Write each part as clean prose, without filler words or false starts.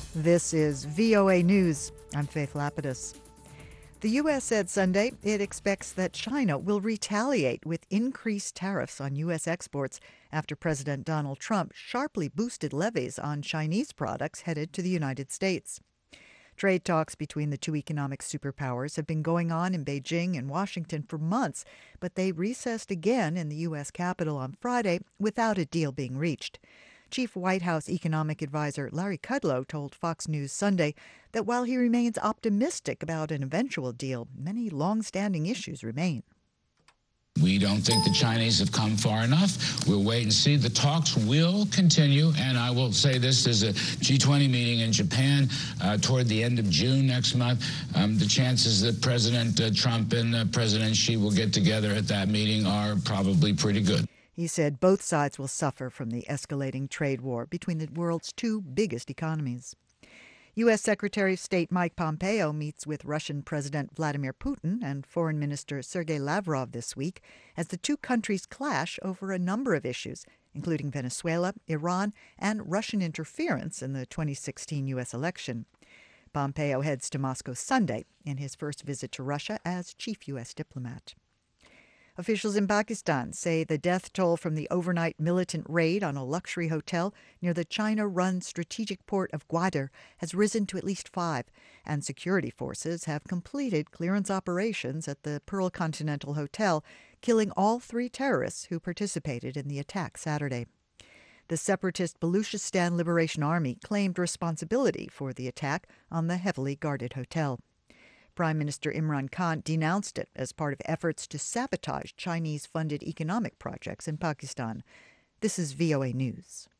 This is VOA News. I'm Faith Lapidus. The U.S. said Sunday it expects that China will retaliate with increased tariffs on U.S. exports after President Donald Trump sharply boosted levies on Chinese products headed to the United States. Trade talks between the two economic superpowers have been going on in Beijing and Washington for months, but they recessed again in the U.S. Capitol on Friday without a deal being reached. Chief White House economic advisor Larry Kudlow told Fox News Sunday that while he remains optimistic about an eventual deal, many long-standing issues remain. We don't think the Chinese have come far enough. We'll wait and see. The talks will continue, and I will say this, there's a G20 meeting in Japan toward the end of June next month. The chances that President Trump and President Xi will get together at that meeting are probably pretty good. He said both sides will suffer from the escalating trade war between the world's two biggest economies. U.S. Secretary of State Mike Pompeo meets with Russian President Vladimir Putin and Foreign Minister Sergei Lavrov this week as the two countries clash over a number of issues, including Venezuela, Iran, and Russian interference in the 2016 U.S. election. Pompeo heads to Moscow Sunday in his first visit to Russia as chief U.S. diplomat. Officials in Pakistan say the death toll from the overnight militant raid on a luxury hotel near the China-run strategic port of Gwadar has risen to at least 5, and security forces have completed clearance operations at the Pearl Continental Hotel, killing all 3 terrorists who participated in the attack Saturday. The separatist Baluchistan Liberation Army claimed responsibility for the attack on the heavily guarded hotel. Prime Minister Imran Khan denounced it as part of efforts to sabotage Chinese-funded economic projects in Pakistan. This is VOA News.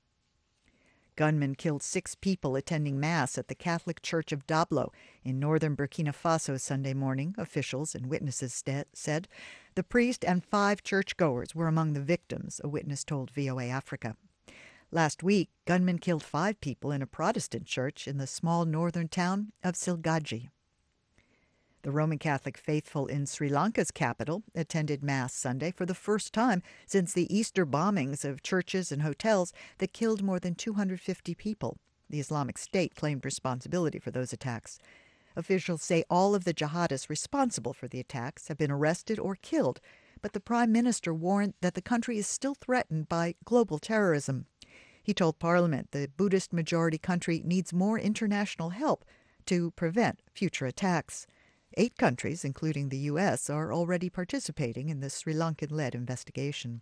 Gunmen killed 6 people attending Mass at the Catholic Church of Dablo in northern Burkina Faso Sunday morning, officials and witnesses said. The priest and 5 churchgoers were among the victims, a witness told VOA Africa. Last week, gunmen killed 5 people in a Protestant church in the small northern town of Silgaji. The Roman Catholic faithful in Sri Lanka's capital attended Mass Sunday for the first time since the Easter bombings of churches and hotels that killed more than 250 people. The Islamic State claimed responsibility for those attacks. Officials say all of the jihadists responsible for the attacks have been arrested or killed, but the Prime Minister warned that the country is still threatened by global terrorism. He told Parliament the Buddhist-majority country needs more international help to prevent future attacks. 8 countries, including the U.S., are already participating in the Sri Lankan-led investigation.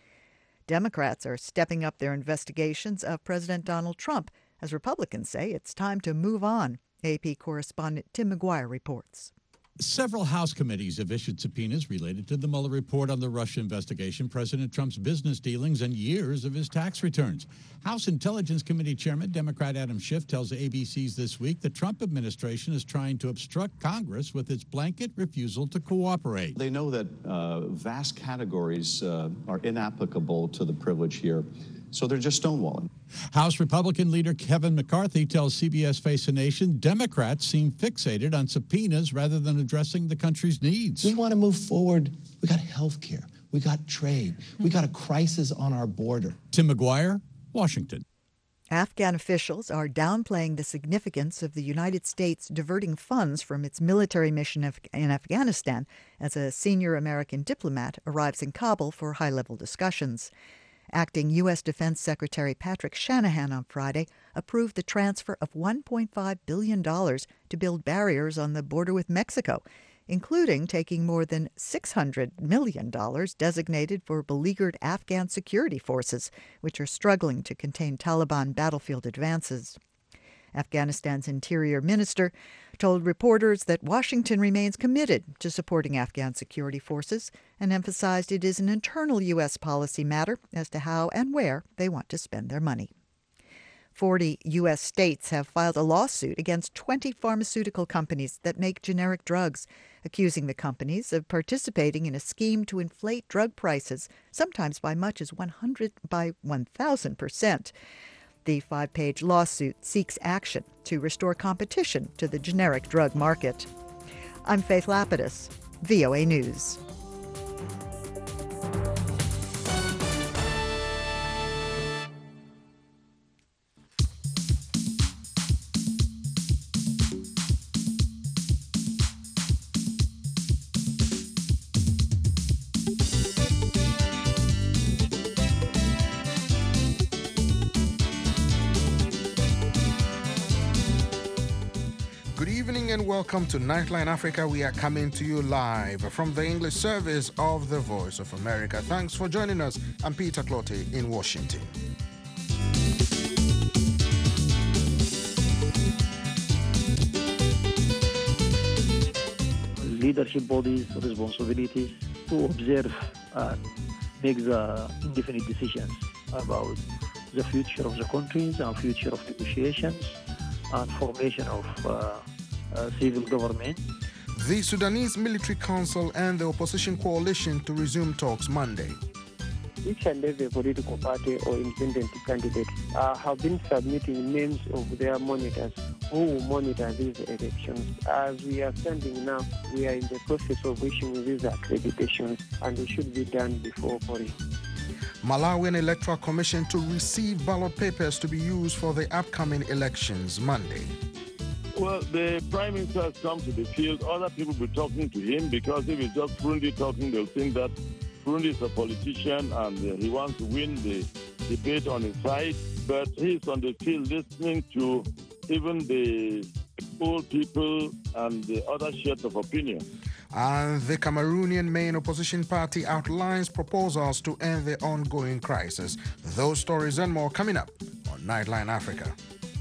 Democrats are stepping up their investigations of President Donald Trump, as Republicans say it's time to move on. AP correspondent Tim McGuire reports. Several House committees have issued subpoenas related to the Mueller report on the Russia investigation, President Trump's business dealings, and years of his tax returns. House Intelligence Committee Chairman Democrat Adam Schiff tells ABC's This Week the Trump administration is trying to obstruct Congress with its blanket refusal to cooperate. They know that vast categories are inapplicable to the privilege here, so they're just stonewalling. House Republican leader Kevin McCarthy tells CBS Face the Nation Democrats seem fixated on subpoenas rather than addressing the country's needs. We want to move forward. We got health care. We got trade. We got a crisis on our border. Tim McGuire, Washington. Afghan officials are downplaying the significance of the United States diverting funds from its military mission in Afghanistan as a senior American diplomat arrives in Kabul for high-level discussions. Acting U.S. Defense Secretary Patrick Shanahan on Friday approved the transfer of $1.5 billion to build barriers on the border with Mexico, including taking more than $600 million designated for beleaguered Afghan security forces, which are struggling to contain Taliban battlefield advances. Afghanistan's interior minister told reporters that Washington remains committed to supporting Afghan security forces and emphasized it is an internal U.S. policy matter as to how and where they want to spend their money. 40 U.S. states have filed a lawsuit against 20 pharmaceutical companies that make generic drugs, accusing the companies of participating in a scheme to inflate drug prices, sometimes by much as 1,000%. The 5-page lawsuit seeks action to restore competition to the generic drug market. I'm Faith Lapidus, VOA News. evening and welcome to Nightline Africa. We are coming to you live from the English service of the Voice of America. Thanks for joining us. I'm Peter Clottey in Washington. Leadership bodies' responsibilities to observe and make the indefinite decisions about the future of the countries and future of negotiations and formation of civil government. The Sudanese Military Council and the opposition coalition to resume talks Monday. Each and every political party or independent candidate have been submitting names of their monitors who will monitor these elections. As we are standing now, we are in the process of issuing these accreditations, and it should be done before polling. Malawian Electoral Commission to receive ballot papers to be used for the upcoming elections Monday. Well, the Prime Minister has come to the field. Other people will be talking to him because if it's just Burundi talking, they'll think that Burundi is a politician and he wants to win the debate on his side. But he's on the field listening to even the old people and the other shades of opinion. And the Cameroonian main opposition party outlines proposals to end the ongoing crisis. Those stories and more coming up on Nightline Africa.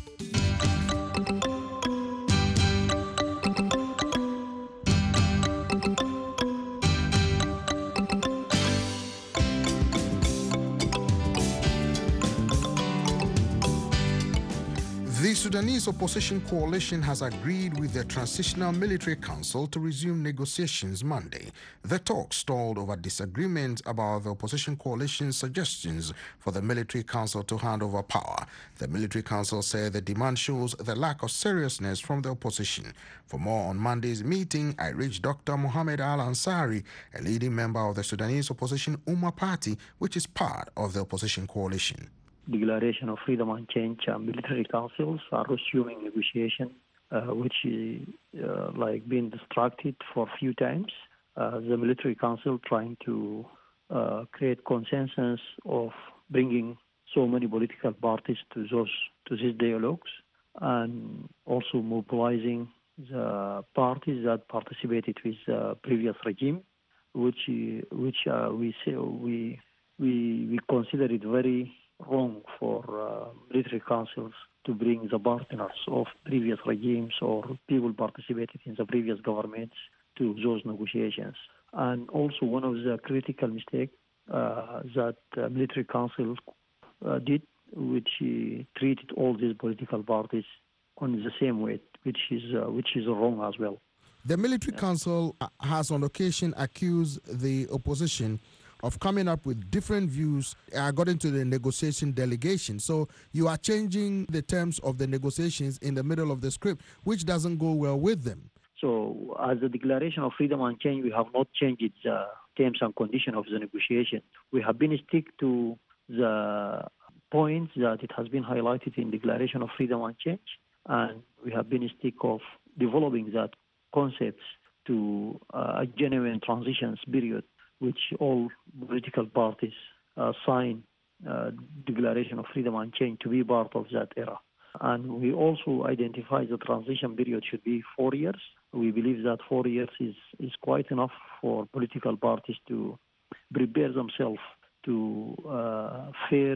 The Sudanese opposition coalition has agreed with the Transitional Military Council to resume negotiations Monday. The talks stalled over disagreement about the opposition coalition's suggestions for the military council to hand over power. The military council said the demand shows the lack of seriousness from the opposition. For more on Monday's meeting, I reached Dr. Mohamed Al-Ansari, a leading member of the Sudanese opposition Umma Party, which is part of the opposition coalition. Declaration of Freedom and Change military councils are resuming negotiation, which is being distracted for a few times. The military council trying to create consensus of bringing so many political parties to these dialogues, and also mobilizing the parties that participated with the previous regime, which we consider it very wrong for military councils to bring the partners of previous regimes or people participated in the previous governments to those negotiations. And also one of the critical mistakes that military council did, which treated all these political parties on the same way, which is wrong as well. The military council has on occasion accused the opposition of coming up with different views according to the negotiation delegation. So you are changing the terms of the negotiations in the middle of the script, which doesn't go well with them. So as the Declaration of Freedom and Change, we have not changed the terms and conditions of the negotiation. We have been stick to the points that it has been highlighted in Declaration of Freedom and Change, and we have been stick of developing that concepts to a genuine transitions period, which all political parties sign Declaration of Freedom and Change to be part of that era. And we also identify the transition period should be 4 years. We believe that 4 years is quite enough for political parties to prepare themselves to fair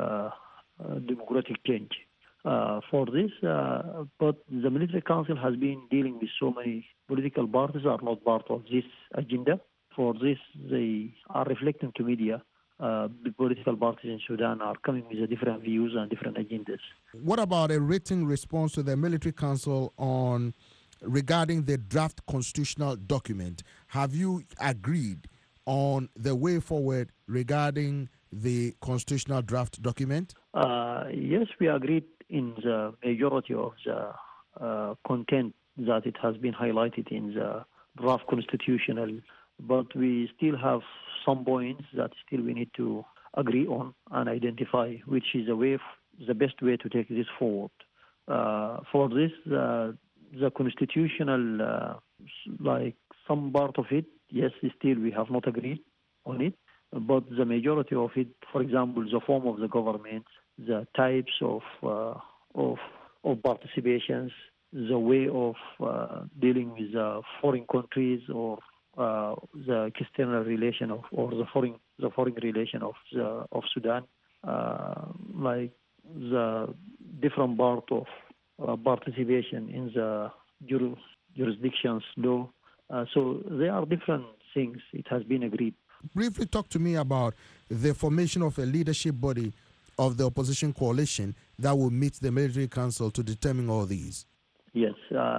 democratic change. For this, but the military council has been dealing with so many political parties are not part of this agenda. For this, they are reflecting to media. The political parties in Sudan are coming with different views and different agendas. What about a written response to the military council regarding the draft constitutional document? Have you agreed on the way forward regarding the constitutional draft document? Yes, we agreed in the majority of the content that it has been highlighted in the draft constitutional, but we still have some points that still we need to agree on and identify which is the best way to take this forward. For this, the constitutional, some part of it, yes, still we have not agreed on it, but the majority of it, for example, the form of the government, the types of participations, the way of dealing with foreign countries or the external relation of or the foreign relation of Sudan, like the different part of participation in the jurisdictions law. So there are different things. It has been agreed. Briefly talk to me about the formation of a leadership body of the opposition coalition that will meet the military council to determine all these. Yes,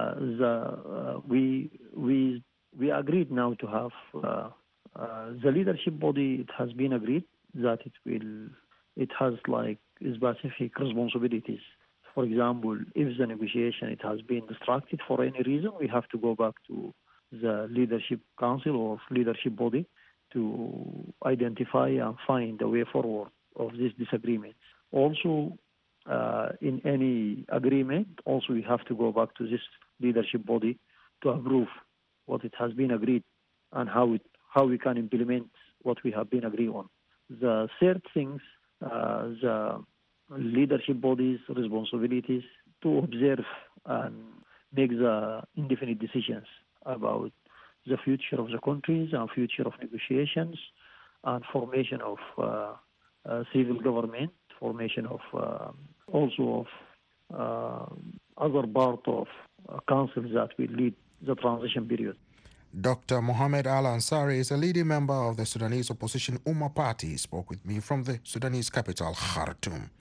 we agreed now to have the leadership body. It has been agreed that it has like specific responsibilities. For example, if the negotiation it has been distracted for any reason, we have to go back to the leadership council or leadership body to identify and find a way forward of these disagreements. Also, in any agreement, also we have to go back to this leadership body to approve what it has been agreed and how we can implement what we have been agreed on. The third things, the leadership body's responsibilities to observe and make the indefinite decisions about the future of the countries and future of negotiations and formation of civil government, formation of also of other part of councils that will lead the transition period. Dr. Mohamed Al-Ansari is a leading member of the Sudanese opposition Umma Party. He spoke with me from the Sudanese capital, Khartoum.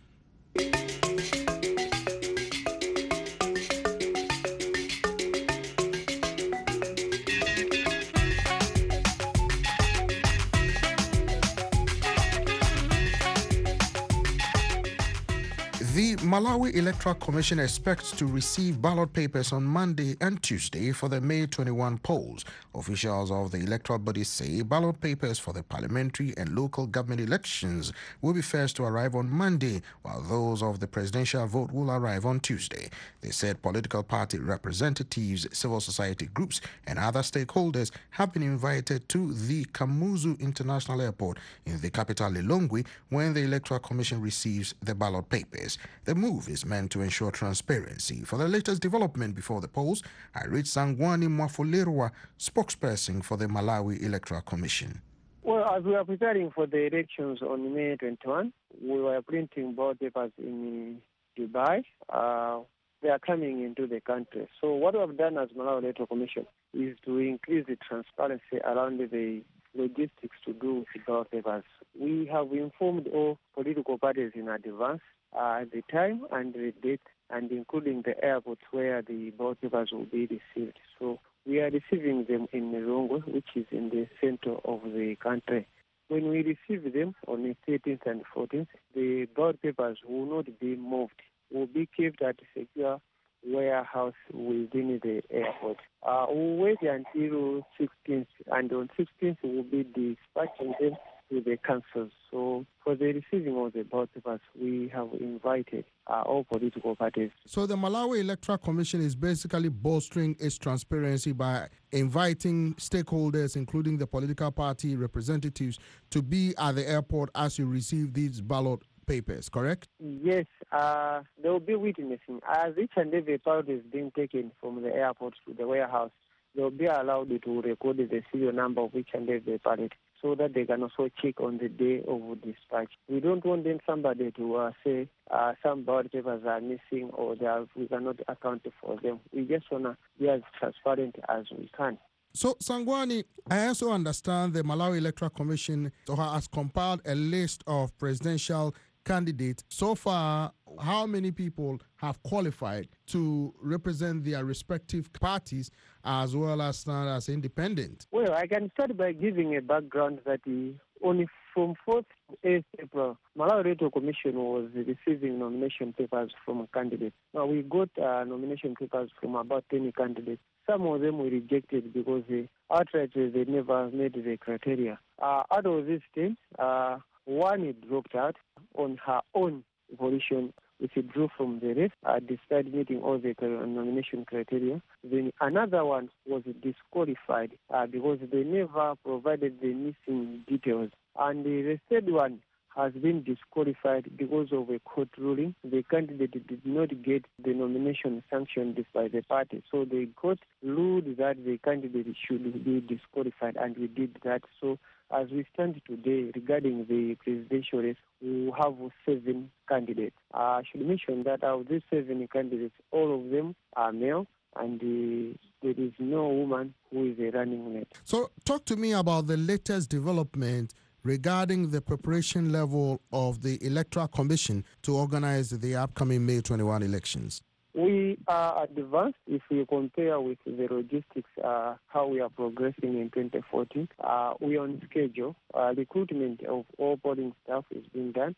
The Malawi Electoral Commission expects to receive ballot papers on Monday and Tuesday for the May 21 polls. Officials of the electoral body say ballot papers for the parliamentary and local government elections will be first to arrive on Monday, while those of the presidential vote will arrive on Tuesday. They said political party representatives, civil society groups, and other stakeholders have been invited to the Kamuzu International Airport in the capital Lilongwe when the Electoral Commission receives the ballot papers. The move is meant to ensure transparency. For the latest development before the polls, I reached Sangwani Mwafulerwa, spokesperson for the Malawi Electoral Commission. Well, as we are preparing for the elections on May 21, we were printing ballot papers in Dubai. They are coming into the country. So what we have done as Malawi Electoral Commission is to increase the transparency around the logistics to do with ballot papers. We have informed all political parties in advance the time and the date, and including the airports where the ballot papers will be received. So we are receiving them in Lilongwe, which is in the center of the country. When we receive them on the 13th and 14th, the ballot papers will not be moved, will be kept at a secure warehouse within the airport. We'll wait until 16th, and on 16th we'll be dispatching them to the councils. So for the receiving of the ballot papers, we have invited all political parties. So the Malawi Electoral Commission is basically bolstering its transparency by inviting stakeholders, including the political party representatives, to be at the airport as you receive these ballot papers, correct? Yes, they will be witnessing. As each and every ballot is being taken from the airport to the warehouse, they will be allowed to record the serial number of each and every ballot, so that they can also check on the day of dispatch. We don't want then somebody to say some ballot papers are missing or we cannot account for them. We just want to be as transparent as we can. So, Sangwani, I also understand the Malawi Electoral Commission has compiled a list of presidential candidates. So far, how many people have qualified to represent their respective parties as well as stand as independent? Well, I can start by giving a background that only from 4th to 8th April, Malawi Electoral Commission was receiving nomination papers from candidates. Now, we got nomination papers from about 20 candidates. Some of them were rejected because outright they never met the criteria. Out of these 10, one dropped out on her own volition, which withdrew from the race, despite meeting all the nomination criteria. Then another one was disqualified because they never provided the missing details. And the third one has been disqualified because of a court ruling. The candidate did not get the nomination sanctioned by the party. So the court ruled that the candidate should be disqualified, and we did that. So as we stand today regarding the presidential race, we have 7 candidates. I should mention that out of these 7 candidates, all of them are male, and there is no woman who is a running mate. So talk to me about the latest development regarding the preparation level of the Electoral Commission to organize the upcoming May 21 elections. We are advanced if we compare with the logistics, how we are progressing in 2014. We are on schedule. Recruitment of all polling staff is being done.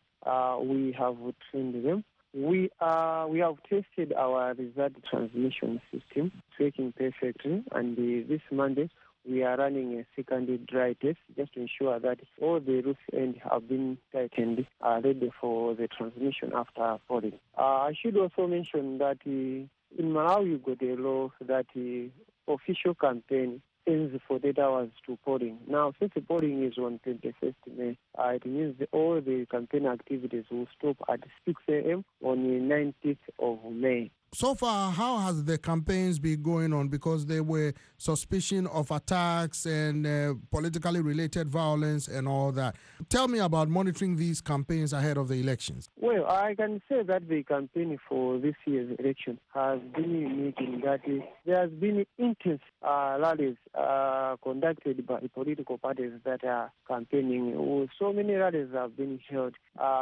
We have trained them. We have tested our result transmission system, it's working perfectly, and this Monday we are running a second dry test just to ensure that all the loose ends have been tightened, ready for the transmission after polling. I should also mention that in Malawi, we got a law that official campaign ends 48 hours to polling. Now, since the polling is on 21st May, it means all the campaign activities will stop at 6 a.m. on the 19th of May. So far, how has the campaigns been going on? Because there were suspicion of attacks and politically related violence and all that. Tell me about monitoring these campaigns ahead of the elections. Well, I can say that the campaign for this year's election has been unique in that there has been intense rallies conducted by political parties that are campaigning. So many rallies have been held.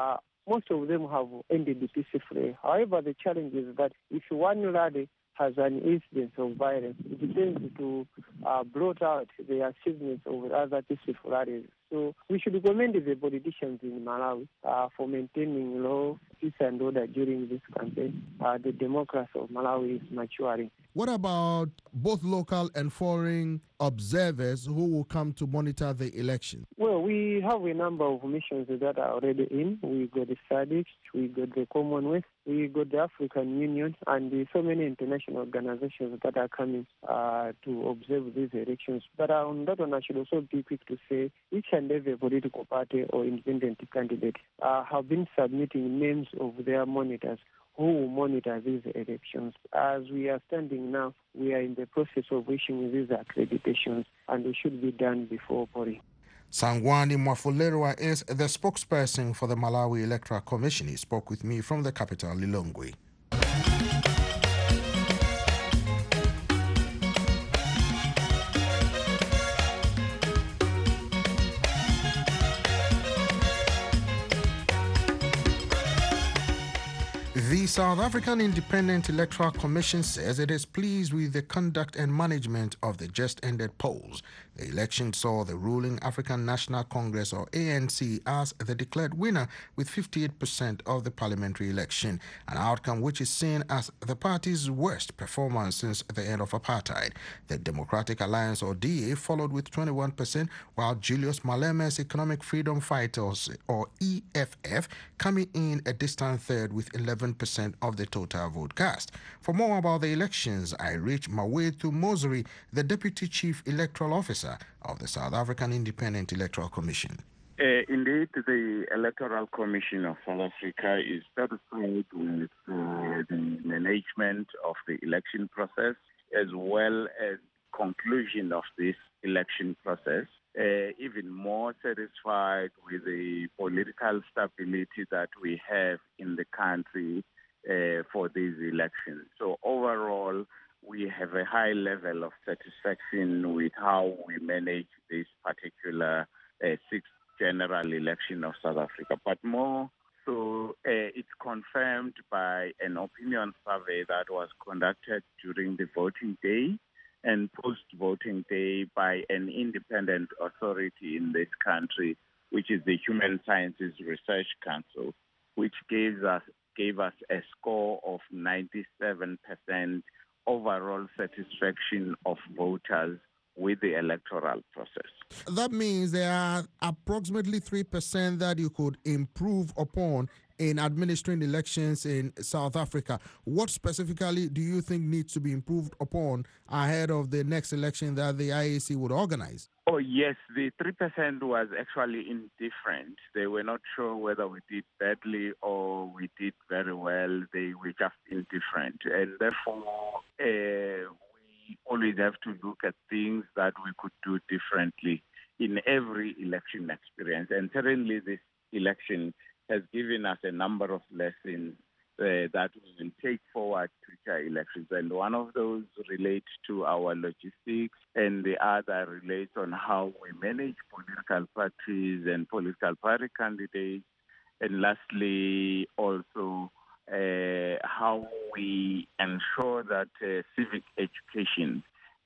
Most of them have ended peacefully. However, the challenge is that if one rally has an incident of violence, it tends to blot out the achievements of other peaceful rallies. So we should commend the politicians in Malawi for maintaining law, peace and order during this campaign. The democracy of Malawi is maturing. What about both local and foreign observers who will come to monitor the election? Well, we have a number of missions that are already in. We got the SADC, we got the Commonwealth, we got the African Union, and so many international organizations that are coming to observe these elections. But on that one, I should also be quick to say each and every political party or independent candidate have been submitting names of their monitors who will monitor these elections. As we are standing now, we are in the process of issuing these accreditations, and it should be done before polling. Sangwani Mwafulerwa is the spokesperson for the Malawi Electoral Commission. He spoke with me from the capital, Lilongwe. The South African Independent Electoral Commission says it is pleased with the conduct and management of the just-ended polls. The election saw the ruling African National Congress, or ANC, as the declared winner with 58% of the parliamentary election, an outcome which is seen as the party's worst performance since the end of apartheid. The Democratic Alliance, or DA, followed with 21%, while Julius Maleme's Economic Freedom Fighters, or EFF, coming in a distant third with 11% of the total vote cast. For more about the elections, I reached Mawethu Mosri, the Deputy Chief Electoral Officer of the South African Independent Electoral Commission. Indeed, the Electoral Commission of South Africa is satisfied with the management of the election process as well as conclusion of this election process. Even more satisfied with the political stability that we have in the country for these elections. So overall, we have a high level of satisfaction with how we manage this particular sixth general election of South Africa. But more so, it's confirmed by an opinion survey that was conducted during the voting day and post-voting day by an independent authority in this country, which is the Human Sciences Research Council, which gave us a score of 97% overall satisfaction of voters with the electoral process. That means there are approximately 3% that you could improve upon in administering elections in South Africa. What specifically do you think needs to be improved upon ahead of the next election that the IEC would organize? Oh, yes, the 3% was actually indifferent. They were not sure whether we did badly or we did very well. They were just indifferent. And therefore, we always have to look at things that we could do differently in every election experience. And certainly this election has given us a number of lessons that we will take forward to future elections. And one of those relates to our logistics, and the other relates on how we manage political parties and political party candidates. And lastly, also how we ensure that civic education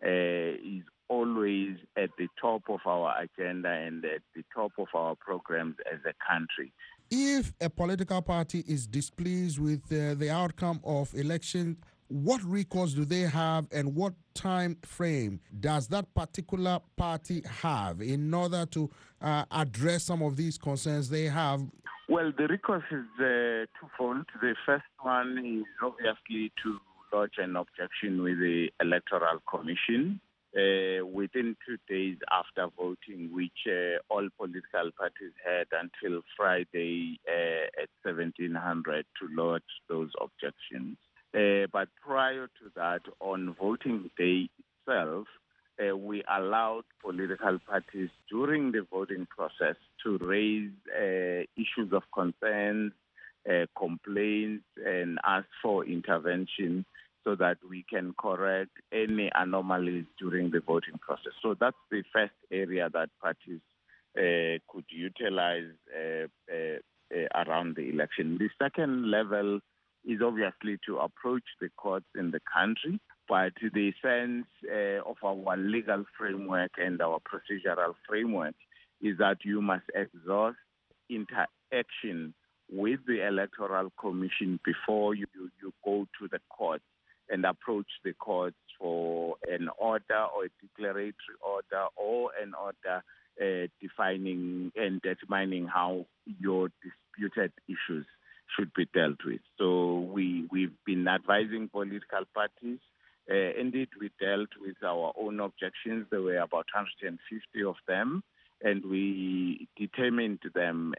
is always at the top of our agenda and at the top of our programs as a country. If a political party is displeased with the outcome of election, what recourse do they have and what time frame does that particular party have in order to address some of these concerns they have? Well, the recourse is twofold. The first one is obviously to lodge an objection with the Electoral Commission within 2 days after voting, which all political parties had until Friday at 1700 to lodge those objections. But prior to that, on voting day itself, we allowed political parties during the voting process to raise issues of concern, complaints, and ask for intervention so that we can correct any anomalies during the voting process. So that's the first area that parties could utilize around the election. The second level is obviously to approach the courts in the country, but the sense of our legal framework and our procedural framework is that you must exhaust interaction with the Electoral Commission before you go to the court and approach the courts for an order or a declaratory order or an order defining and determining how your disputed issues should be dealt with. So we've been advising political parties. Indeed, we dealt with our own objections. There were about 150 of them, and we determined them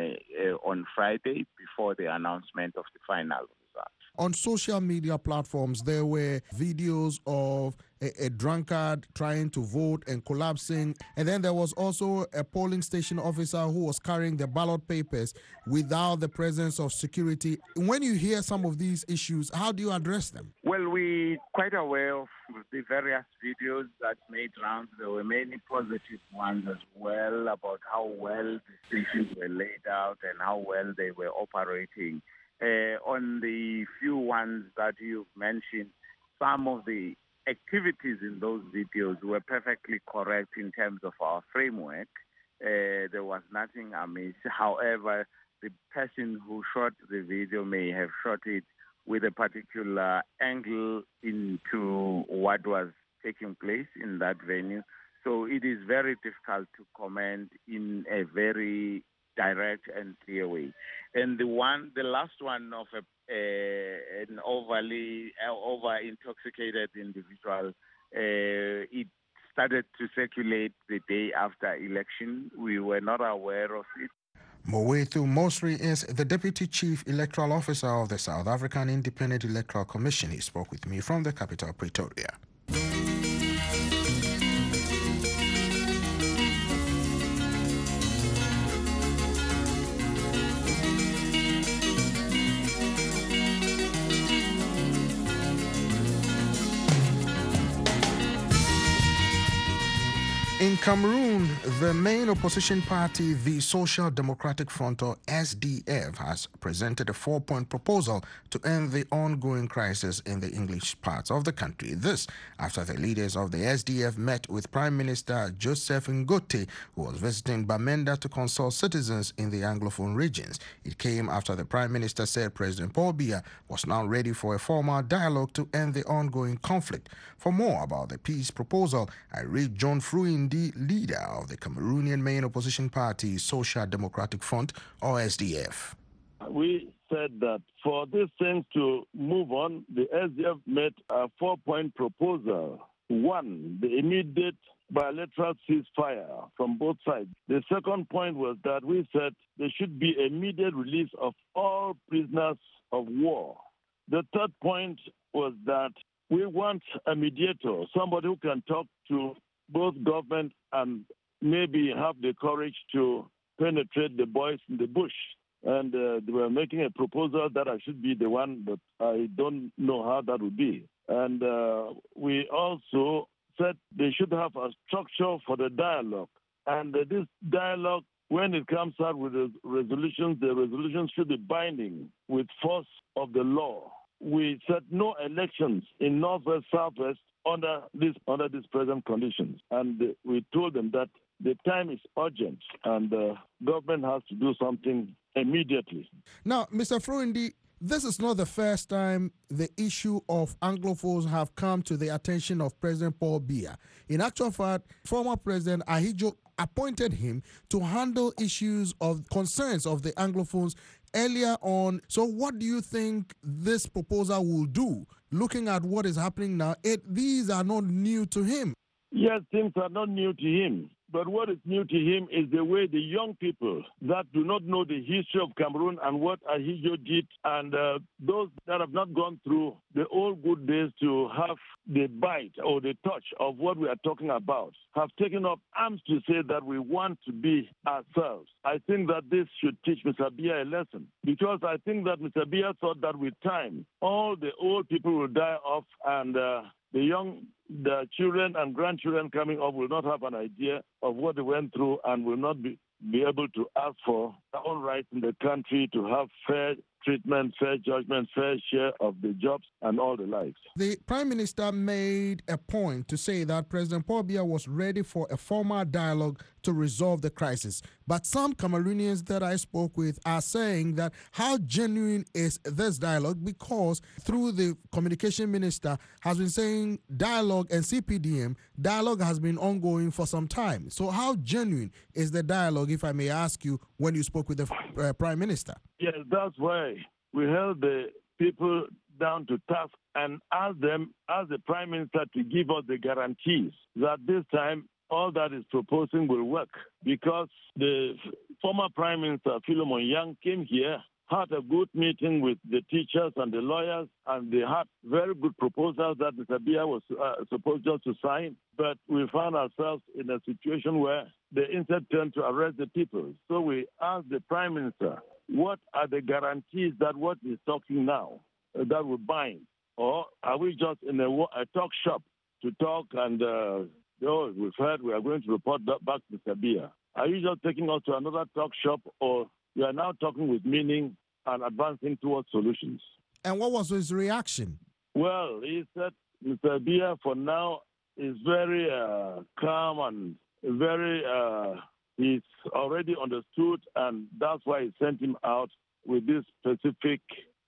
on Friday before the announcement of the final result. On social media platforms, there were videos of a drunkard trying to vote and collapsing. And then there was also a polling station officer who was carrying the ballot papers without the presence of security. When you hear some of these issues, how do you address them? Well, we're quite aware of the various videos that made rounds. There were many positive ones as well about how well the stations were laid out and how well they were operating. On the few ones that you've mentioned, some of the activities in those videos were perfectly correct in terms of our framework. There was nothing amiss. However, the person who shot the video may have shot it with a particular angle into what was taking place in that venue. So it is very difficult to comment in a very direct and clear way. And the last one of an overly over-intoxicated individual, it started to circulate the day after election. We were not aware of it. Mowethu Mosri is the Deputy Chief Electoral Officer of the South African Independent Electoral Commission. He spoke with me from the capital, Pretoria. In Cameroon, the main opposition party, the Social Democratic Front, or SDF, has presented a 4-point proposal to end the ongoing crisis in the English parts of the country. This after the leaders of the SDF met with Prime Minister Joseph Ngote, who was visiting Bamenda to consult citizens in the Anglophone regions. It came after the Prime Minister said President Paul Biya was now ready for a formal dialogue to end the ongoing conflict. For more about the peace proposal, I read John Fruindi, leader of the Cameroonian main opposition party, Social Democratic Front, or SDF. We said that for this thing to move on, the SDF made a 4-point proposal. One, the immediate bilateral ceasefire from both sides. The second point was that we said there should be immediate release of all prisoners of war. The third point was that we want a mediator, somebody who can talk to both government and maybe have the courage to penetrate the boys in the bush. And they were making a proposal that I should be the one, but I don't know how that would be. And we also said they should have a structure for the dialogue. And this dialogue, when it comes out with the resolutions should be binding with force of the law. We said no elections in Northwest, Southwest under these present conditions. And we told them that the time is urgent and the government has to do something immediately. Now, Mr. Fruindi, this is not the first time the issue of Anglophones have come to the attention of President Paul Biya. In actual fact, former President Ahidjo appointed him to handle issues of concerns of the Anglophones earlier on. So what do you think this proposal will do? Looking at what is happening now, these are not new to him. Yes, things are not new to him. But what is new to him is the way the young people that do not know the history of Cameroon and what Ahidjo did, and those that have not gone through the old good days to have the bite or the touch of what we are talking about, have taken up arms to say that we want to be ourselves. I think that this should teach Mr. Biya a lesson, because I think that Mr. Biya thought that with time, all the old people will die off and the children and grandchildren coming up will not have an idea of what they went through and will not be able to ask for their own rights in the country to have fair treatment, fair judgment, fair share of the jobs and all the likes. The Prime Minister made a point to say that President Paul Biya was ready for a formal dialogue to resolve the crisis. But some Cameroonians that I spoke with are saying that how genuine is this dialogue, because through the communication minister has been saying dialogue and CPDM, dialogue has been ongoing for some time. So how genuine is the dialogue, if I may ask you, when you spoke with the Prime Minister? Yes, that's why we held the people down to task and asked them, as the Prime Minister, to give us the guarantees that this time all that is proposing will work. Because the former Prime Minister, Philemon Yang, came here, had a good meeting with the teachers and the lawyers, and they had very good proposals that Mr. Biya was supposed just to sign. But we found ourselves in a situation where they instead turned to arrest the people. So we asked the Prime Minister, what are the guarantees that what he's talking now that will bind? Or are we just in a talk shop to talk and, we've heard we are going to report back to Mr. Biya? Are you just taking us to another talk shop, or we are now talking with meaning and advancing towards solutions? And what was his reaction? Well, he said Mr. Biya for now is very calm and very, he's already understood, and that's why he sent him out with this specific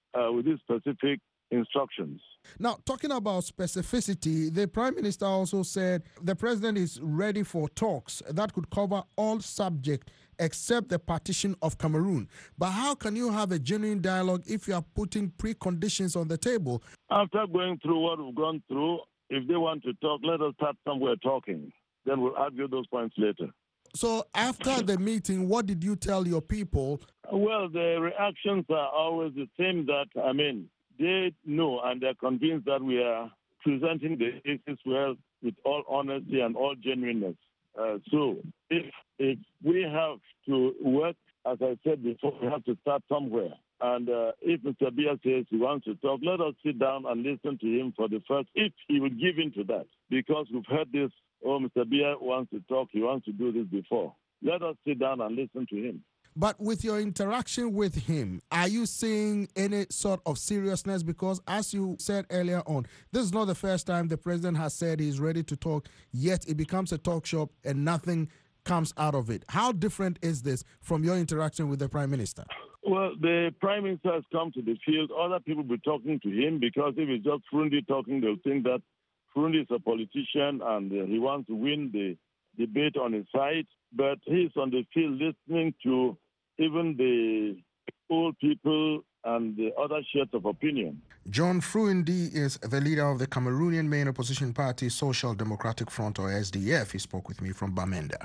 instructions. Now, talking about specificity, the Prime Minister also said the President is ready for talks that could cover all subjects except the partition of Cameroon. But how can you have a genuine dialogue if you are putting preconditions on the table? After going through what we've gone through, if they want to talk, let us start somewhere talking. Then we'll argue those points later. So after the meeting, what did you tell your people? Well, the reactions are always the same that, they know and they're convinced that we are presenting the cases well with all honesty and all genuineness. So if we have to work, as I said before, we have to start somewhere. And if Mr. Biya says he wants to talk, let us sit down and listen to him for the first, if he would give in to that. Because we've heard this, Mr. Biya wants to talk, he wants to do this before. Let us sit down and listen to him. But with your interaction with him, are you seeing any sort of seriousness? Because as you said earlier on, this is not the first time the president has said he's ready to talk, yet it becomes a talk shop and nothing comes out of it. How different is this from your interaction with the Prime Minister? Well, the Prime Minister has come to the field. Other people will be talking to him, because if it's just Frundi talking, they'll think that Frundi is a politician and he wants to win the debate on his side. But he's on the field listening to even the old people, and the other shades of opinion. John Fruindi is the leader of the Cameroonian main opposition party, Social Democratic Front, or SDF. He spoke with me from Bamenda.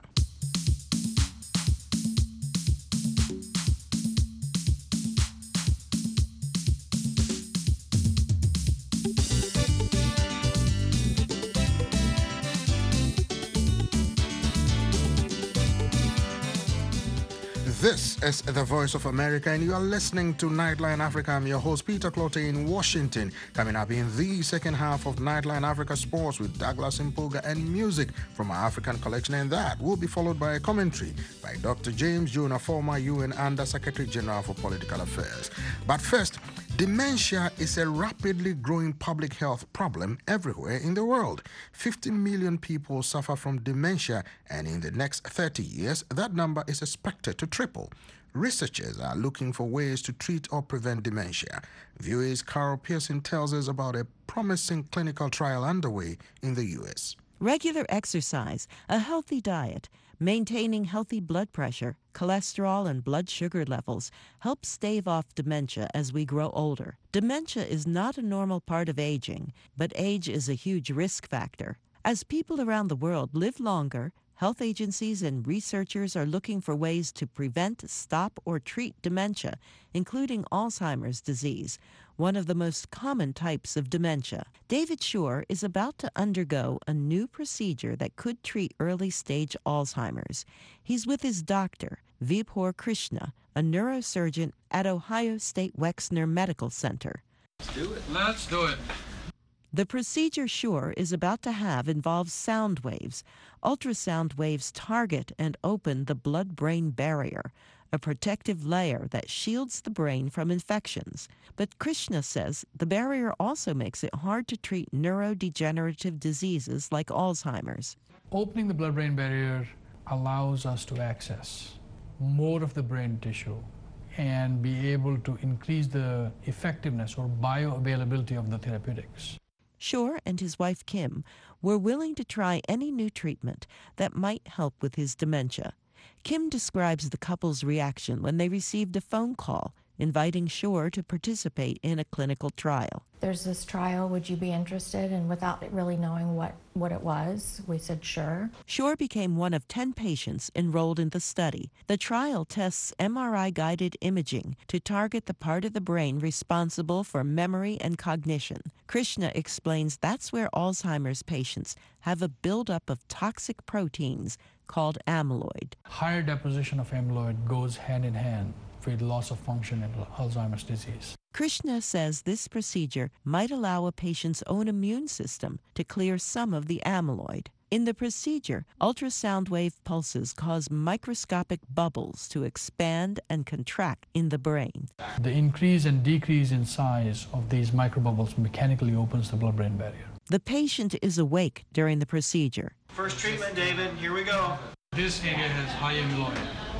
This is the Voice of America, and you are listening to Nightline Africa. I'm your host, Peter Clotte, in Washington. Coming up in the second half of Nightline Africa Sports with Douglas Mpuga and music from our African collection, and that will be followed by a commentary by Dr. James Jonah, former UN Under Secretary General for Political Affairs. But first, dementia is a rapidly growing public health problem everywhere in the world. 50 million people suffer from dementia, and in the next 30 years, that number is expected to triple. Researchers are looking for ways to treat or prevent dementia. VOA's Carol Pearson tells us about a promising clinical trial underway in the U.S. Regular exercise, a healthy diet, maintaining healthy blood pressure, cholesterol, and blood sugar levels help stave off dementia as we grow older. Dementia is not a normal part of aging, but age is a huge risk factor. As people around the world live longer, health agencies and researchers are looking for ways to prevent, stop, or treat dementia, including Alzheimer's disease, one of the most common types of dementia. David Shore is about to undergo a new procedure that could treat early-stage Alzheimer's. He's with his doctor, Vibhor Krishna, a neurosurgeon at Ohio State Wexner Medical Center. Let's do it. Let's do it. The procedure Shore is about to have involves sound waves. Ultrasound waves target and open the blood-brain barrier, a protective layer that shields the brain from infections. But Krishna says the barrier also makes it hard to treat neurodegenerative diseases like Alzheimer's. Opening the blood-brain barrier allows us to access more of the brain tissue and be able to increase the effectiveness or bioavailability of the therapeutics. Shore and his wife Kim were willing to try any new treatment that might help with his dementia. Kim describes the couple's reaction when they received a phone call inviting Shore to participate in a clinical trial. There's this trial, would you be interested? And without really knowing what it was, we said sure. Shore became one of 10 patients enrolled in the study. The trial tests MRI-guided imaging to target the part of the brain responsible for memory and cognition. Krishna explains that's where Alzheimer's patients have a buildup of toxic proteins called amyloid. Higher deposition of amyloid goes hand in hand with loss of function in Alzheimer's disease. Krishna says this procedure might allow a patient's own immune system to clear some of the amyloid. In the procedure, ultrasound wave pulses cause microscopic bubbles to expand and contract in the brain. The increase and decrease in size of these microbubbles mechanically opens the blood-brain barrier. The patient is awake during the procedure. First treatment, David. Here we go. This area has high amyloid,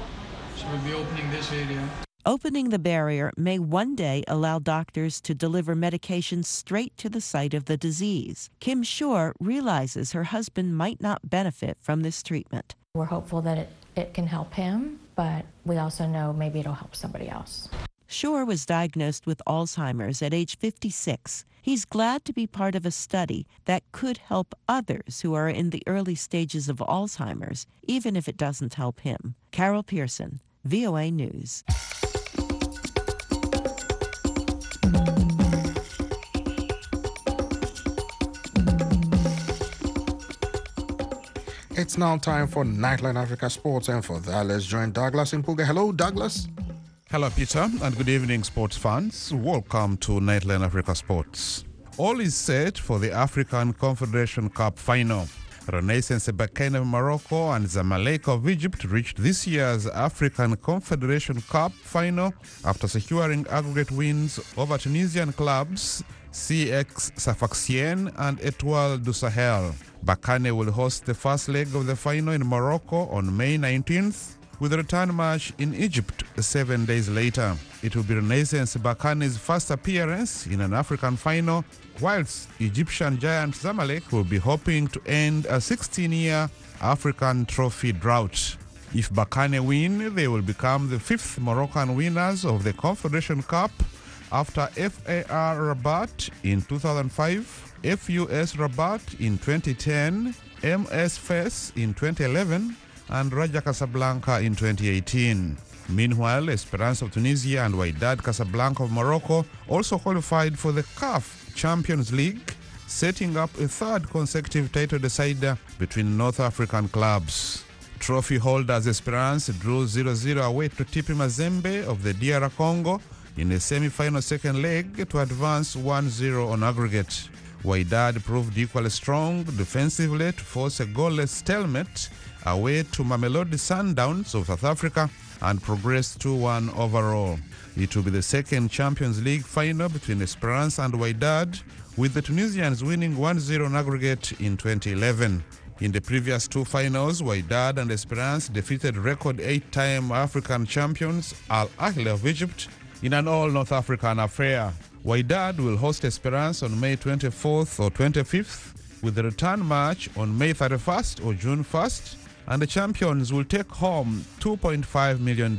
so we'll be opening this area. Opening the barrier may one day allow doctors to deliver medications straight to the site of the disease. Kim Shore realizes her husband might not benefit from this treatment. We're hopeful that it can help him, but we also know maybe it'll help somebody else. Shore was diagnosed with Alzheimer's at age 56. He's glad to be part of a study that could help others who are in the early stages of Alzheimer's, even if it doesn't help him. Carol Pearson, VOA News. It's now time for Nightline Africa Sports, and for that, let's join Douglas Mpuga. Hello, Douglas. Hello, Peter, and good evening, sports fans. Welcome to Nightline Africa Sports. All is set for the African Confederation Cup final. Renaissance Berkane of Morocco and Zamalek of Egypt reached this year's African Confederation Cup final after securing aggregate wins over Tunisian clubs CX Sfaxien and Etoile du Sahel. Berkane will host the first leg of the final in Morocco on May 19th, with a return match in Egypt 7 days later. It will be Renaissance Berkane's first appearance in an African final, whilst Egyptian giant Zamalek will be hoping to end a 16-year African trophy drought. If Berkane win, they will become the 5th Moroccan winners of the Confederation Cup after FAR Rabat in 2005, FUS Rabat in 2010, MS Fes in 2011, and Raja Casablanca in 2018. Meanwhile, Esperance of Tunisia and Wydad Casablanca of Morocco also qualified for the CAF Champions League, setting up a third consecutive title decider between North African clubs. Trophy holders Esperance drew 0-0 away to TP Mazembe of the DR Congo in a semi-final second leg to advance 1-0 on aggregate. Wydad proved equally strong defensively to force a goalless stalemate away to Mamelodi Sundowns of South Africa and progressed 2-1 overall. It will be the second Champions League final between Esperance and Wydad, with the Tunisians winning 1-0 on aggregate in 2011. In the previous two finals, Wydad and Esperance defeated record 8-time African champions Al Ahly of Egypt in an all-North African affair. Wydad will host Esperance on May 24th or 25th, with the return match on May 31st or June 1st, and the champions will take home $2.5 million.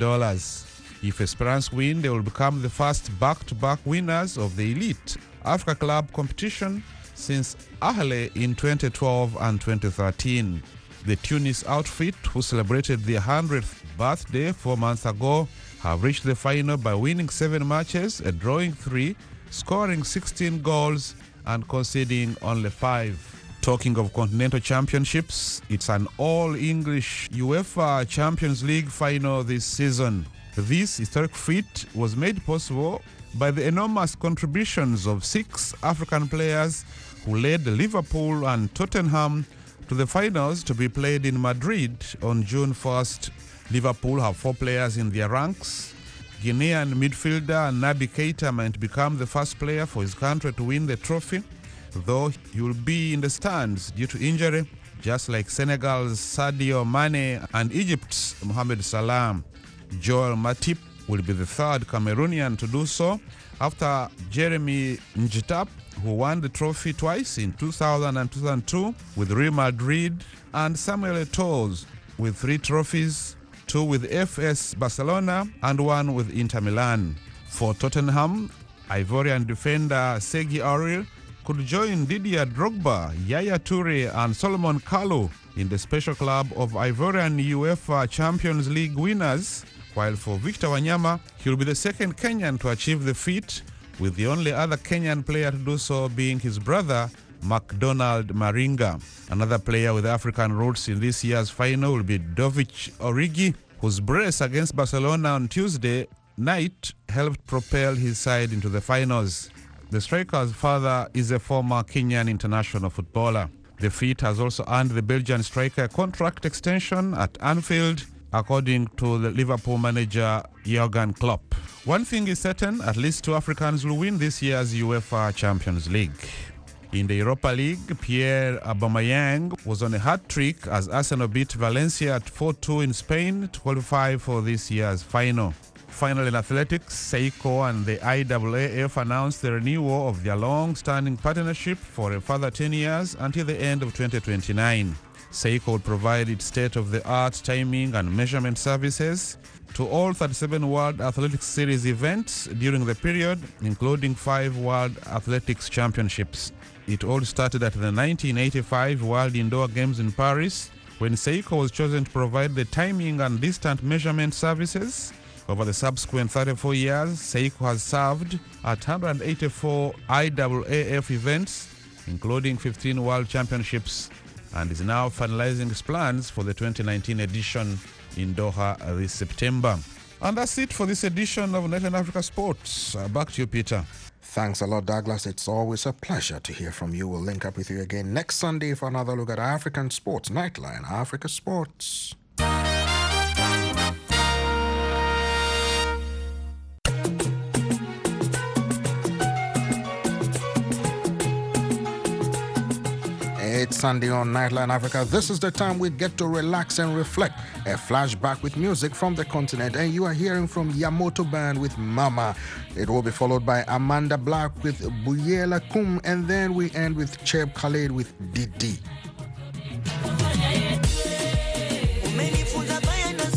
If Esperance win, they will become the first back-to-back winners of the Elite Africa Club competition since Ahly in 2012 and 2013. The Tunis outfit, who celebrated their 100th birthday 4 months ago, have reached the final by winning 7 matches, drawing 3, scoring 16 goals, and conceding only 5. Talking of continental championships, it's an all-English UEFA Champions League final this season. This historic feat was made possible by the enormous contributions of 6 African players who led Liverpool and Tottenham to the finals to be played in Madrid on June 1st. Liverpool have 4 players in their ranks. Guinean midfielder Naby Keita might become the first player for his country to win the trophy, though he will be in the stands due to injury, just like Senegal's Sadio Mane and Egypt's Mohamed Salah. Joel Matip will be the third Cameroonian to do so, after Jeremy Njitap, who won the trophy twice in 2000 and 2002 with Real Madrid, and Samuel Eto'o with 3 trophies, 2 with FS Barcelona and 1 with Inter Milan. For Tottenham, Ivorian defender Serge Aurier could join Didier Drogba, Yaya Toure and Solomon Kalou in the special club of Ivorian UEFA Champions League winners, while for Victor Wanyama, he will be the second Kenyan to achieve the feat, with the only other Kenyan player to do so being his brother, McDonald Maringa. Another player with African roots in this year's final will be Dovic Origi, whose brace against Barcelona on Tuesday night helped propel his side into the finals. The striker's father is a former Kenyan international footballer. The feat has also earned the Belgian striker a contract extension at Anfield, according to the Liverpool manager Jurgen Klopp. One thing is certain, at least 2 Africans will win this year's UEFA Champions League. In the Europa League, Pierre Aubameyang was on a hat-trick as Arsenal beat Valencia at 4-2 in Spain to qualify for this year's final. Finally, in athletics, Seiko and the IAAF announced the renewal of their long-standing partnership for a further 10 years until the end of 2029. Seiko will provide its state-of-the-art timing and measurement services to all 37 World Athletics Series events during the period, including 5 World Athletics Championships. It all started at the 1985 World Indoor Games in Paris, when Seiko was chosen to provide the timing and distant measurement services. Over the subsequent 34 years, Seiko has served at 184 IAAF events, including 15 World Championships, and is now finalizing its plans for the 2019 edition in Doha this September. And that's it for this edition of Nightline Africa Sports. Back to you, Peter. Thanks a lot, Douglas. It's always a pleasure to hear from you. We'll link up with you again next Sunday for another look at African sports. Nightline Africa Sports. It's Sunday on Nightline Africa. This is the time we get to relax and reflect. A flashback with music from the continent. And you are hearing from Yamoto Band with Mama. It will be followed by Amanda Black with Buyela Kum. And then we end with Cheb Khaled with Didi.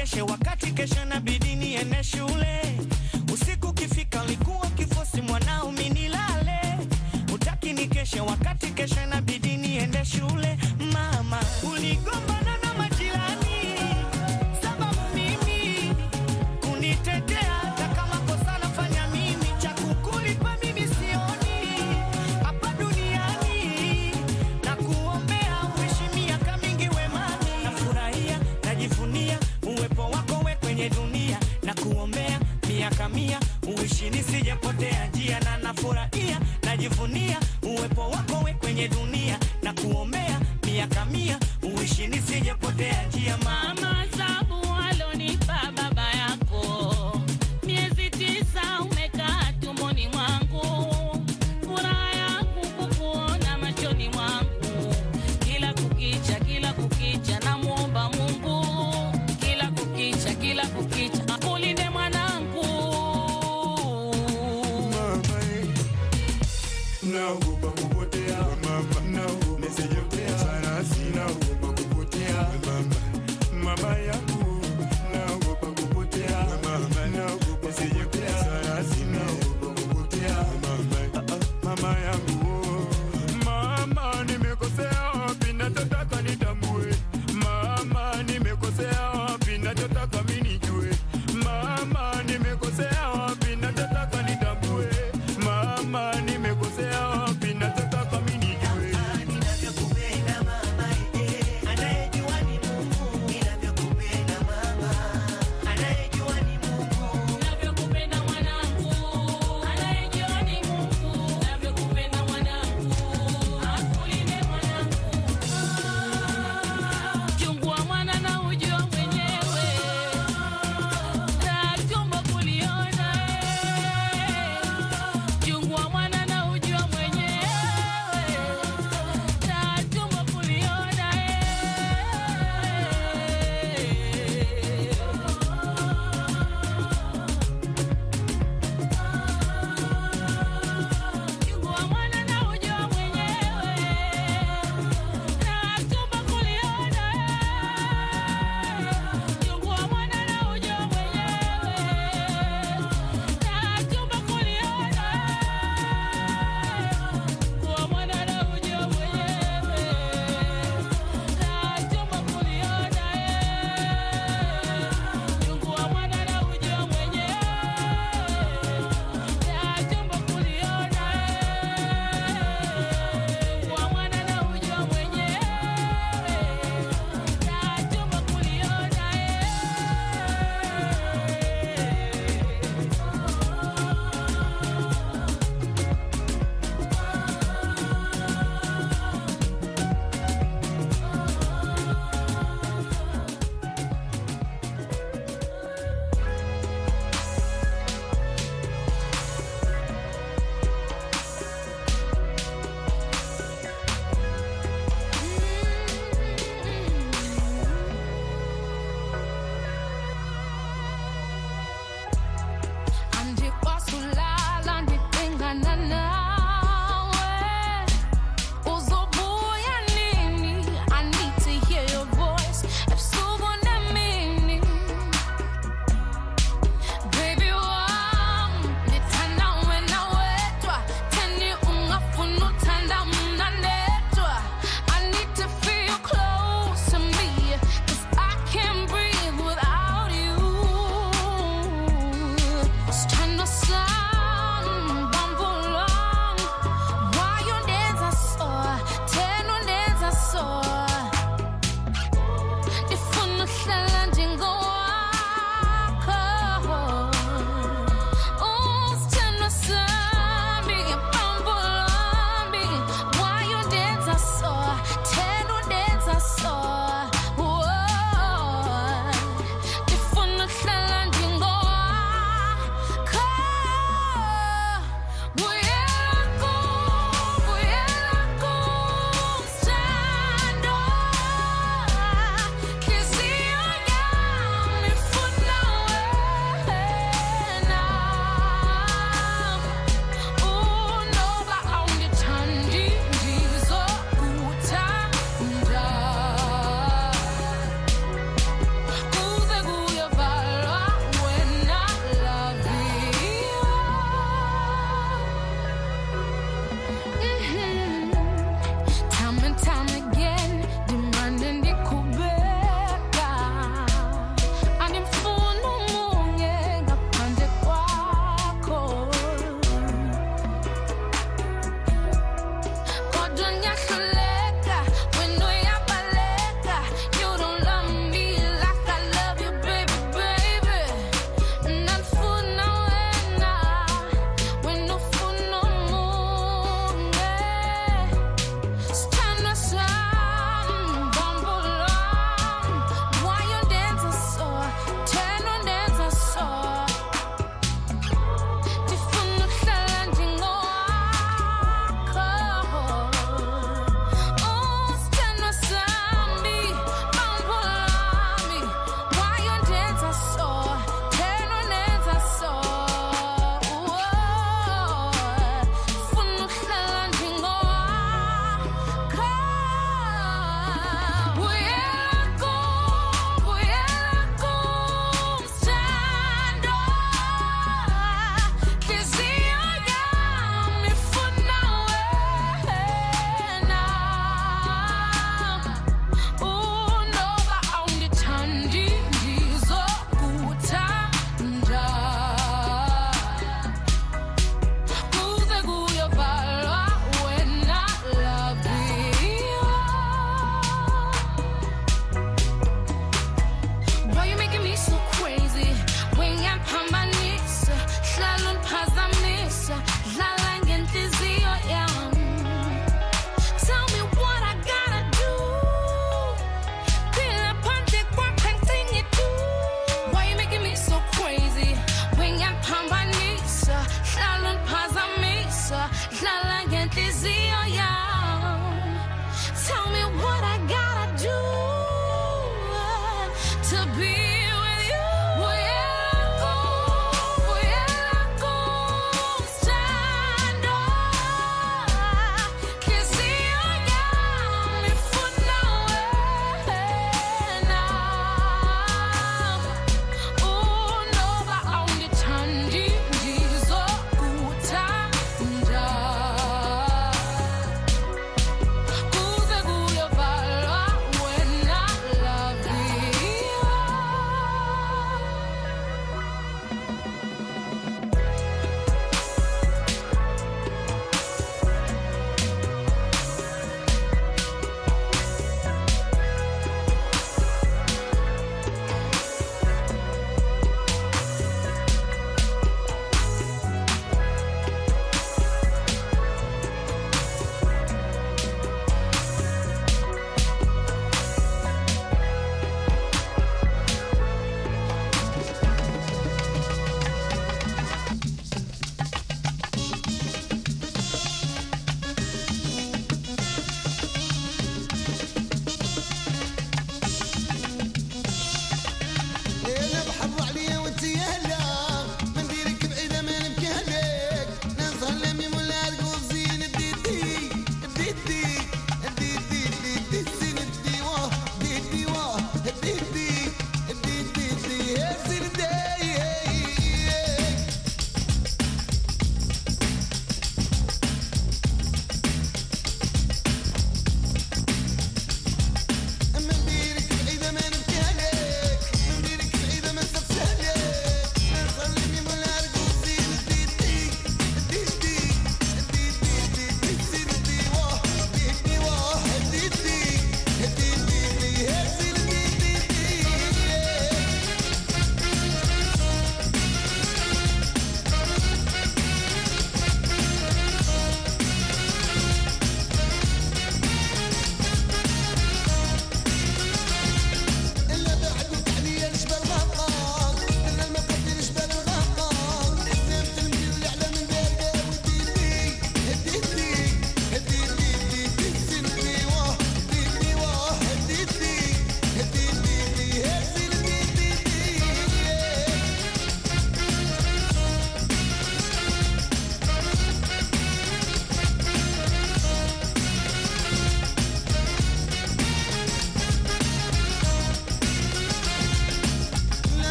nikeshe wakati kesho inabidi niende shule. Usiku kifika likuwa kifosi mwanao mimi nilale. Utaki nikeshe wakati kesho inabidi niende shule. Mama, uligombana na majirani sababu mimi kunitetea hata kama kosa nafanya mimi. Cha kukulipa mimi sioni hapa duniani. Na kuombea uishi miaka mingi wemani. Nafurahia, najivunia uwepo wako we kwenye dunia. Na kuombea miaka 100 uishi nisijepotea njia. Na nafurahia, najivunia uwepo wako we kwenye dunia. Na kuombea miaka 100 uishi nisijepotea njia. Mama sabu alonipa baba yako, miezi 9 umekaa tumboni mwangu. Furaha yangu kukuona machoni mwangu. Kila kukicha namuomba Mungu. Kila kukicha akulinde mwanangu. Naogopa kupotea mama, naogopa nisijotea sana, naogopa kupotea mama yangu, naogopa kupotea mama, naogopa nisijotea sana, naogopa kupotea mama yangu. Mama nimekosea wapi, nataka nitambue. Mama nimekosea wapi, nataka mimi nijue. Mama nimekosea wapi, nataka nitambue. Mama nimekosea wapi, nataka mimi nijue. Ninavyokupenda mama, anayejua ni Mungu. Ninavyokupenda mama, anayejua ni Mungu. Ninavyokupenda mwanangu, anayejua ni Mungu. Ninavyokupenda mwanangu, akulinde mwanangu. Chungwa mwana na ujua mwenyewe. Tumbo kuliona. Chungwa mwana na ujua mwenyewe. Tumbo kuliona. Chungwa mwana na ujua mwenyewe. Tumbo kuliona. Chungwa mwana na ujua mwenyewe. Tumbo kuliona. Kwa mwana na ujua mwenyewe. Tumbo kuliona. Chungwa mwana na ujua mwenyewe. Tumbo kuliona. Kwa mwana na ujua mwenyewe. Tumbo kuliona. Andikwa sulala nitengana nawe. Uzobuya nini? I need to hear your voice. Ebusuku nemini. Baby wami, nithanda wena wedwa. Theni ungafuna uthanda mina nedwa. I need to feel you close to me, 'cause I can't breathe without you. Stand aside, bambula.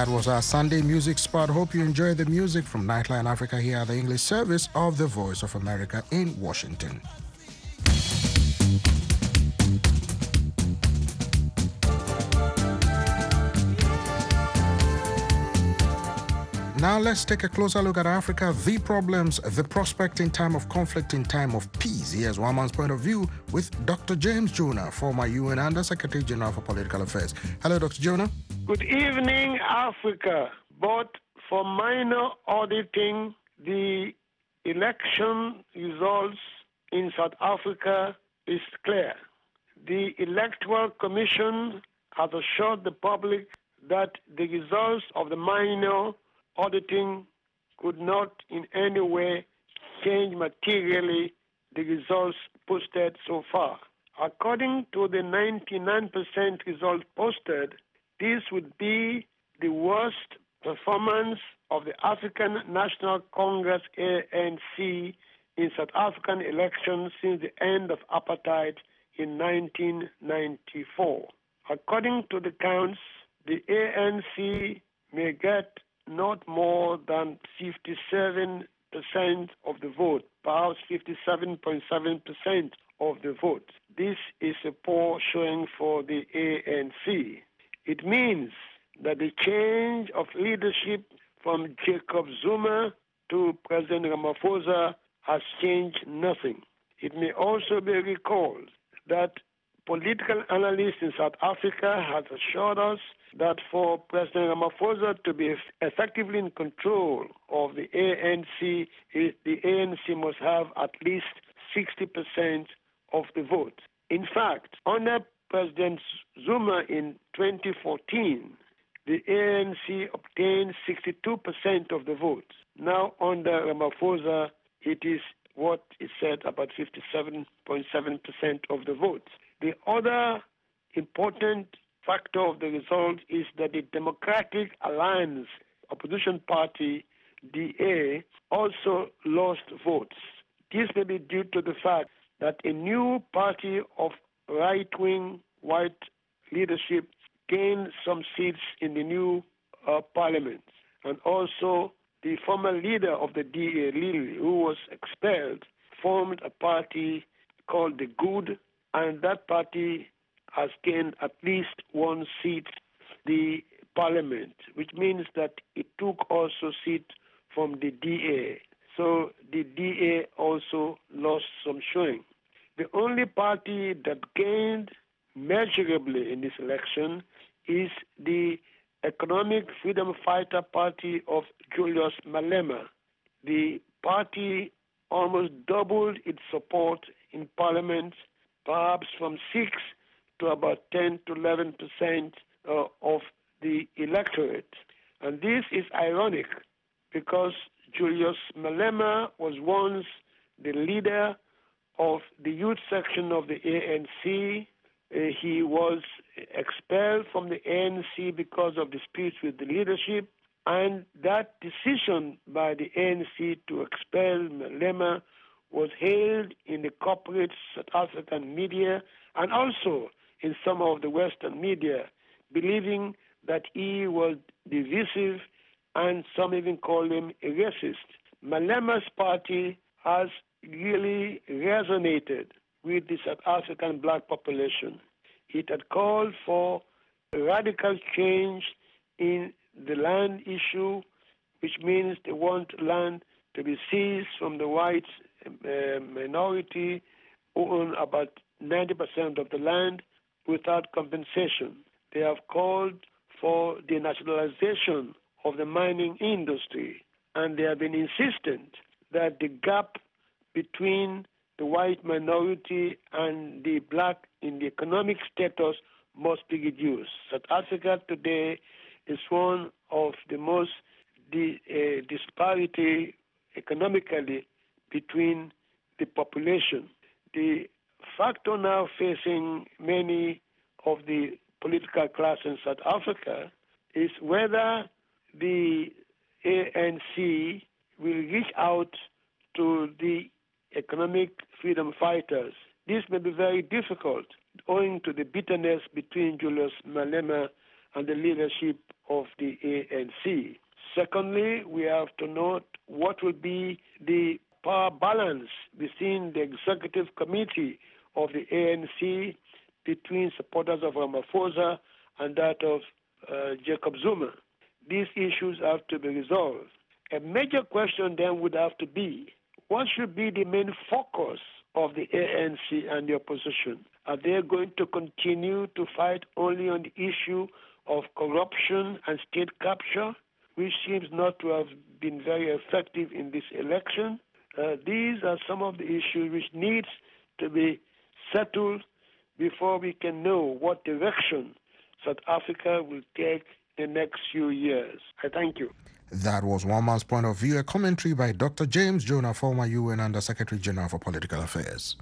was our Sunday music spot. Hope you enjoyed the music from Nightline Africa here at the English service of the Voice of America in Washington. Now let's take a closer look at Africa, the problems, the prospect in time of conflict, in time of peace. Here's one man's point of view with Dr. James Jonah, former UN Under Secretary General for Political Affairs. Hello, Dr. Jonah. Good evening, Africa. But for minor auditing, the election results in South Africa is clear. The Electoral Commission has assured the public that the results of the minor auditing could not in any way change materially the results posted so far. According to the 99% result posted, this would be the worst performance of the African National Congress ANC in South African elections since the end of apartheid in 1994. According to the counts, the ANC may get not more than 57% of the vote, perhaps 57.7% of the vote. This is a poor showing for the ANC. It means that the change of leadership from Jacob Zuma to President Ramaphosa has changed nothing. It may also be recalled that political analysts in South Africa have assured us that for President Ramaphosa to be effectively in control of the ANC, the ANC must have at least 60% of the vote. In fact, under President Zuma in 2014, the ANC obtained 62% of the vote. Now under Ramaphosa, it is what is said about 57.7% of the vote. The other important factor of the result is that the Democratic Alliance opposition party, DA, also lost votes. This may be due to the fact that a new party of right-wing white leadership gained some seats in the new parliament. And also the former leader of the DA, Lili, who was expelled, formed a party called the Good, and that party has gained at least one seat in the parliament, which means that it took also seat from the DA. So the DA also lost some showing. The only party that gained measurably in this election is the Economic Freedom Fighter Party of Julius Malema. The party almost doubled its support in parliament, perhaps from 6 to about 10 to 11% of the electorate. And this is ironic because Julius Malema was once the leader of the youth section of the ANC. He was expelled from the ANC because of disputes with the leadership, and that decision by the ANC to expel Malema was hailed in the corporate South African media and also in some of the Western media, believing that he was divisive, and some even call him a racist. Malema's party has really resonated with the South African black population. It had called for a radical change in the land issue, which means they want land to be seized from the white minority who own about 90% of the land without compensation. They have called for the nationalization of the mining industry, and they have been insistent that the gap between the white minority and the black in the economic status must be reduced. South Africa today is one of the most disparity economically between the population. The factor now facing many of the political class in South Africa is whether the ANC will reach out to the economic freedom fighters. This may be very difficult owing to the bitterness between Julius Malema and the leadership of the ANC. Secondly, we have to note what will be the power balance within the executive committee of the ANC between supporters of Ramaphosa and that of Jacob Zuma. These issues have to be resolved. A major question then would have to be, what should be the main focus of the ANC and the opposition? Are they going to continue to fight only on the issue of corruption and state capture, which seems not to have been very effective in this election? These are some of the issues which needs to be settled before we can know what direction South Africa will take the next few years. I thank you. That was One Man's Point of View, a commentary by Dr. James Jonah, former UN Under Secretary General for Political Affairs.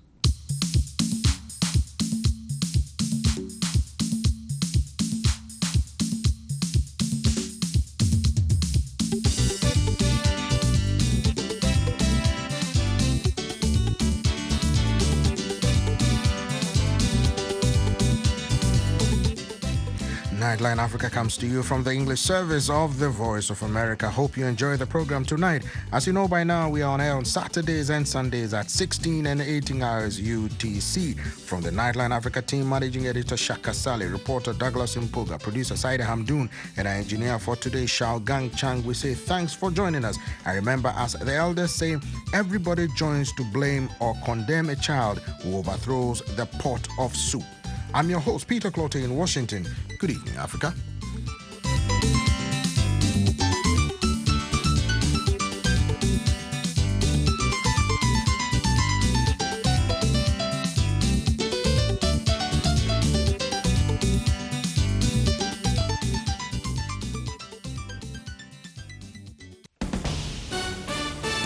Nightline Africa comes to you from the English service of the Voice of America. Hope you enjoy the program tonight. As you know by now, we are on air on Saturdays and Sundays at 16 and 18 hours UTC. From the Nightline Africa team, Managing Editor Shaka Sally, reporter Douglas Mpuga, producer Saida Hamdoun, and our engineer for today, Shao Gang Chang, we say thanks for joining us. And remember, as the elders say, everybody joins to blame or condemn a child who overthrows the pot of soup. I'm your host, Peter Clottey in Washington. Good evening, Africa.